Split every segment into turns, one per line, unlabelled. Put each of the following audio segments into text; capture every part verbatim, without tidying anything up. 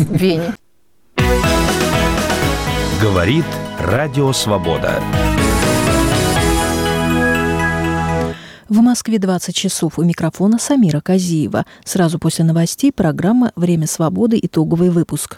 в Вене.
Говорит Радио Свобода.
В Москве двадцать часов. У микрофона Самира Казиева. Сразу после новостей программа «Время свободы». Итоговый выпуск.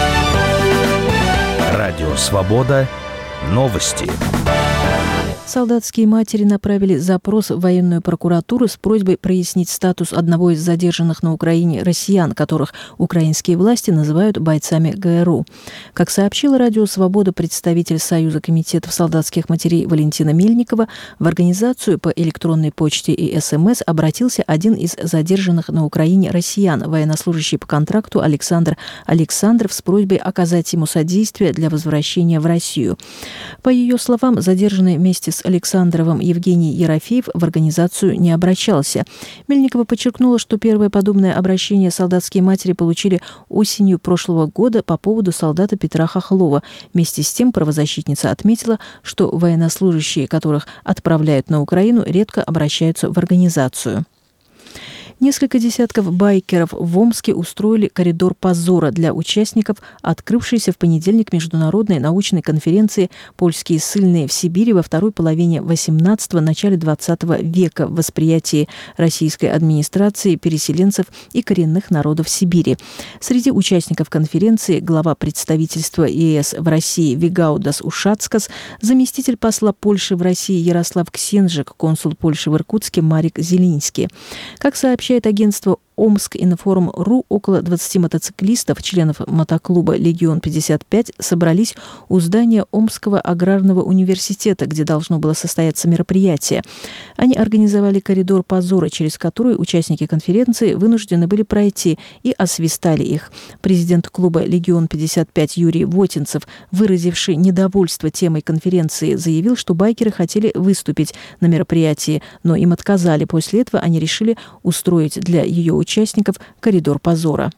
Радио Свобода. Новости.
Солдатские матери направили запрос в военную прокуратуру с просьбой прояснить статус одного из задержанных на Украине россиян, которых украинские власти называют бойцами ГРУ. Как сообщила Радио Свобода представитель Союза комитетов солдатских матерей Валентина Мельникова, в организацию по электронной почте и СМС обратился один из задержанных на Украине россиян, военнослужащий по контракту Александр Александров, с просьбой оказать ему содействие для возвращения в Россию. По ее словам, задержанный вместе с Александровым Евгений Ерофеев в организацию не обращался. Мельникова подчеркнула, что первое подобное обращение солдатские матери получили осенью прошлого года по поводу солдата Петра Хохлова. Вместе с тем правозащитница отметила, что военнослужащие, которых отправляют на Украину, редко обращаются в организацию. Несколько десятков байкеров в Омске устроили коридор позора для участников открывшейся в понедельник международной научной конференции «Польские ссыльные в Сибири» во второй половине восемнадцатого – начале двадцатого века в восприятии российской администрации переселенцев и коренных народов Сибири. Среди участников конференции глава представительства ЕС в России Вигаудас Ушацкас, заместитель посла Польши в России Ярослав Ксенжик, консул Польши в Иркутске Марик Зелинский. Как сообщает агентство Омск-Информ.ру, около двадцати мотоциклистов, членов мотоклуба «Легион пятьдесят пять», собрались у здания Омского аграрного университета, где должно было состояться мероприятие. Они организовали коридор позора, через который участники конференции вынуждены были пройти, и освистали их. Президент клуба «Легион пятьдесят пять» Юрий Вотинцев, выразивший недовольство темой конференции, заявил, что байкеры хотели выступить на мероприятии, но им отказали. После этого они решили устроить для ее участников участников коридор позора.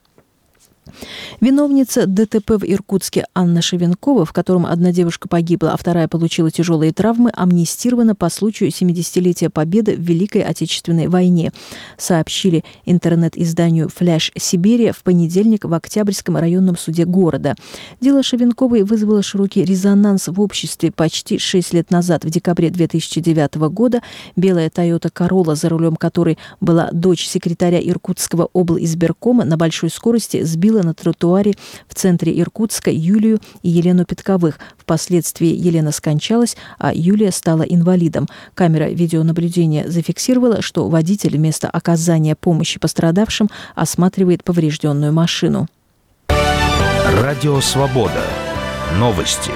Виновница ДТП в Иркутске Анна Шевенкова, в котором одна девушка погибла, а вторая получила тяжелые травмы, амнистирована по случаю семидесятилетия Победы в Великой Отечественной войне, сообщили интернет-изданию «Фляш Сибирия» в понедельник в Октябрьском районном суде города. Дело Шевенковой вызвало широкий резонанс в обществе. Почти шесть лет назад, в декабре две тысячи девятого года, белая Toyota Corolla, за рулем которой была дочь секретаря Иркутского облизбиркома, на большой скорости сбила на тротуаре в центре Иркутска Юлию и Елену Петковых. Впоследствии Елена скончалась, а Юлия стала инвалидом. Камера видеонаблюдения зафиксировала, что водитель вместо оказания помощи пострадавшим осматривает поврежденную машину.
Радио Свобода. Новости.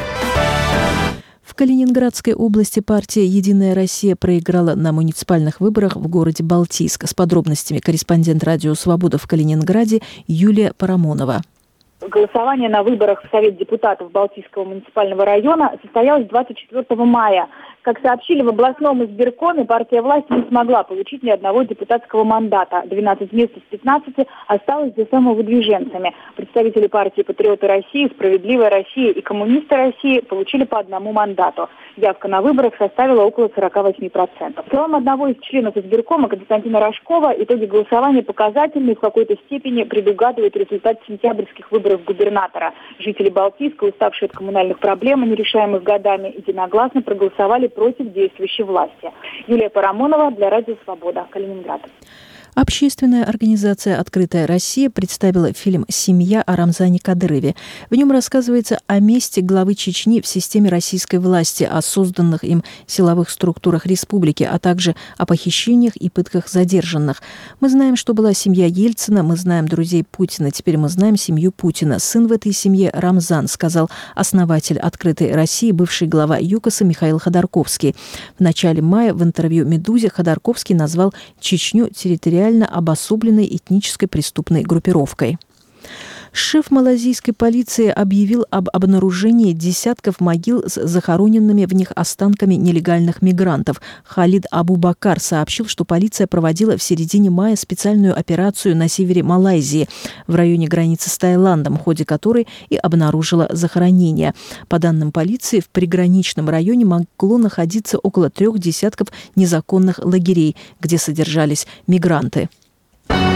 В Калининградской области партия «Единая Россия» проиграла на муниципальных выборах в городе Балтийск. С подробностями корреспондент «Радио Свобода» в Калининграде Юлия Парамонова.
Голосование на выборах в Совет депутатов Балтийского муниципального района состоялось двадцать четвёртого мая. Как сообщили в областном избиркоме, партия власти не смогла получить ни одного депутатского мандата. двенадцать мест из пятнадцати осталось за самовыдвиженцами. Представители партии «Патриоты России», «Справедливая Россия» и «Коммунисты России» получили по одному мандату. Явка на выборах составила около сорок восемь процентов. По словам одного из членов избиркома Константина Рожкова, итоги голосования показательны и в какой-то степени предугадывают результат сентябрьских выборов губернатора. Жители Балтийска, уставшие от коммунальных проблем, нерешаемых годами, единогласно проголосовали против действующей власти. Юлия Парамонова для Радио Свобода, Калининград.
Общественная организация «Открытая Россия» представила фильм «Семья» о Рамзане Кадырове. В нем рассказывается о месте главы Чечни в системе российской власти, о созданных им силовых структурах республики, а также о похищениях и пытках задержанных. Мы знаем, что была семья Ельцина, мы знаем друзей Путина, теперь мы знаем семью Путина. Сын в этой семье Рамзан, сказал основатель «Открытой России», бывший глава ЮКОСа Михаил Ходорковский. В начале мая в интервью «Медузе» Ходорковский назвал Чечню территориальной обособленной этнической преступной группировкой. Шеф малазийской полиции объявил об обнаружении десятков могил с захороненными в них останками нелегальных мигрантов. Халид Абу-Бакар сообщил, что полиция проводила в середине мая специальную операцию на севере Малайзии, в районе границы с Таиландом, в ходе которой и обнаружила захоронение. По данным полиции, в приграничном районе могло находиться около трех десятков незаконных лагерей, где содержались мигранты.